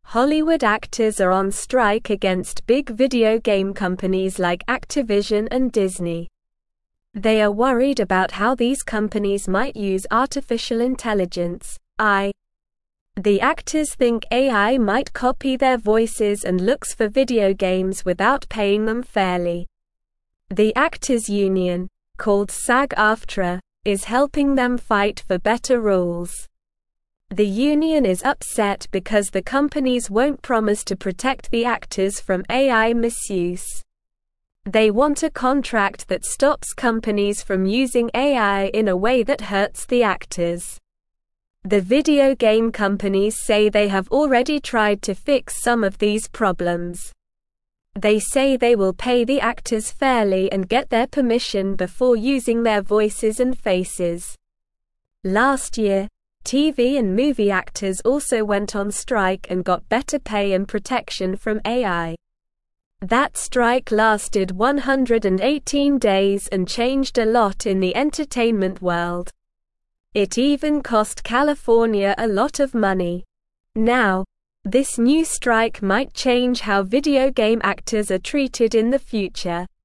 Hollywood actors are on strike against big video game companies like Activision and Disney. They are worried about how these companies might use artificial intelligence, AI. The actors think AI might copy their voices and looks for video games without paying them fairly. The actors' union, called SAG-AFTRA, is helping them fight for better rules. The union is upset because the companies won't promise to protect the actors from AI misuse. They want a contract that stops companies from using AI in a way that hurts the actors. The video game companies say they have already tried to fix some of these problems. They say they will pay the actors fairly and get their permission before using their voices and faces. Last year, TV and movie actors also went on strike and got better pay and protection from AI. That strike lasted 118 days and changed a lot in the entertainment world. It even cost California a lot of money. Now, this new strike might change how video game actors are treated in the future.